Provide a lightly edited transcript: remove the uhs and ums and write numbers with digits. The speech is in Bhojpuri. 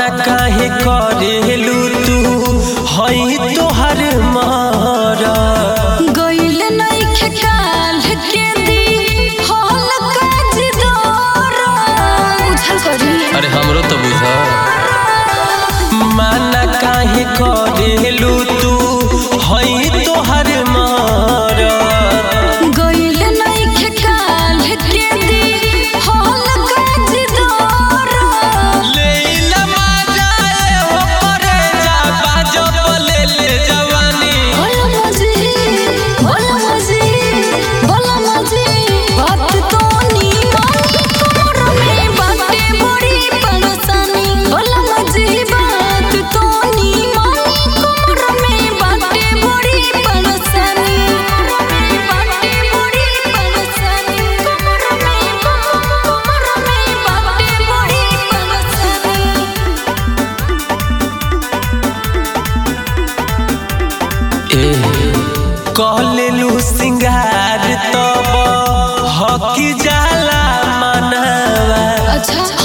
माना काहे करेलू तू हई तोहर मारा गइल नइखे काल के दी होल काज दौरा बुझल करी। अरे हमरो तो बुझा माना काहे करेलू तू हई तोहर मारा गइल नइखे काल के दी होल काज दौरा लेला मजाए हो करे जा बाजो बोले ले जवानी बोला मजी बात तो नी मानी कोर में बाटे बड़ी परेशानी बोला मजी बात तो नी मानी कोर में बाटे बड़ी परेशानी बाटे बड़ी परेशानी कोर में बाटे बड़ी परेशानी। कहलेलू सिंगार तब हकी जाला मनवा अच्छा